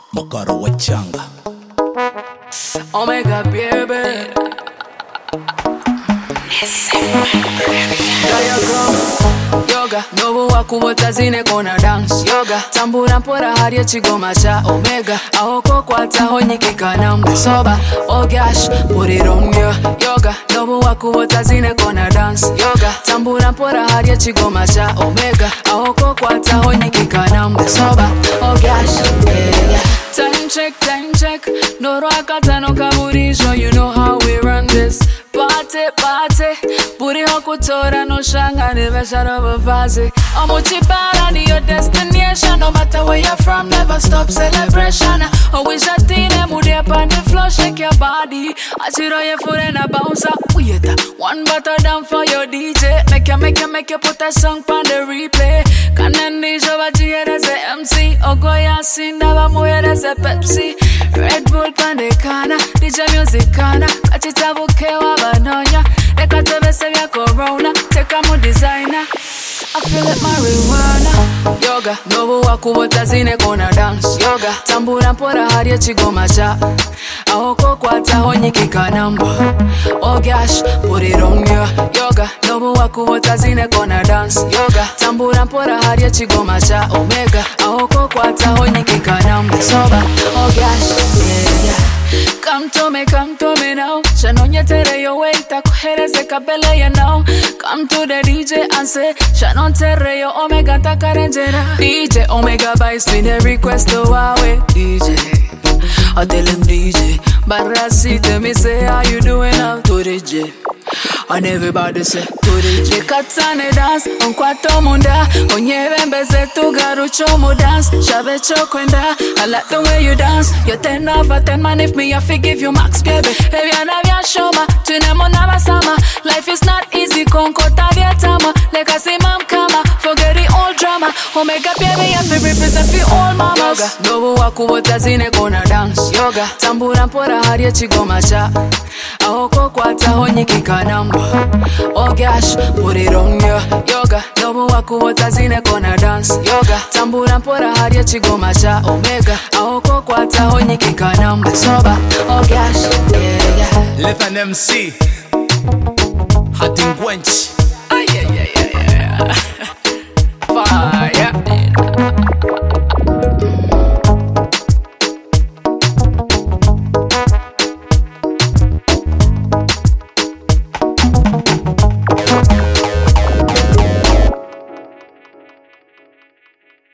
Bokaro Wachanga Omega baby. Yoga, novo wakubota zine kona dance. Yoga, tambura mpora hariye chigoma cha Omega. Ahoko kwa taho nyikika namba soba. Oh gosh, put it on me. Yoga, novo wakubota zine kona dance. Yoga, tambura mpora hariye chigoma cha Omega. Ahoko kwa taho nyikika namba soba. Oh gosh, yeah. Time check. No rockata no kaburisho. You know how we run this. Party, puri hokutora no shanga never shut up a vazi. Omuchipara ni your destination. No matter where you're from, never stop celebration. Always a thing, moody up on the floor, shake your body. Achiro your foot and a bounce up. One butter down for your DJ. Make you put that song on the replay. Kanani Jovaji as a MC. Ogoya Sindava Moya as a Pepsi. Red Bull Pandekana, DJ Music Kana. Achitabu Kewa Banonya. Nekatebe Sevia Corona. Take a more designer. I feel like marijuana. Yoga, novo wakubota zine kona dance. Yoga, tambura mpora hariye chigoma cha Ahoko kwa taho nyikika namba. Oh gosh, put it on me. Yoga, novo wakubota zine kona dance. Yoga, tambura mpora hariye chigoma cha Omega. Ahoko kwa taho nyikika namba soba. Oh gosh, yeah. Come to me now. Shanonya tere yo way takuhereze kabele ya now. Come to the DJ and say Shanon tere yo Omega takarenjera. DJ Omega by spin a request to Huawei. DJ I tell him DJ Barasi tell me say how you doing now to the J. And everybody say to the J. Katane dance on kwato munda. Onyeve mbeze tu garucho mo dance. Shabe chokwenda. I like the way you dance. You're 10 over 10 man if me I forgive you max baby. Baby I love ya shoma. Tunemo nama sama. Life is not easy konkota vya tama. Like I say mam kama. Forget the old drama. Omega baby I feel represent for all mamas. Yoga, novo wakubota zine kona dance. Yoga, tambura mpora hariye chigoma cha Ahoko kwa taho nyikika namba. Oh gosh, put it on me. Yoga, novo wakubota zine kona dance. Yoga, tambura mpora hariye chigoma cha Omega. Ahoko kwa taho nyikika namba soba. Oh gosh, yeah. Let an MC Hating Gwench. Yeah. Fire.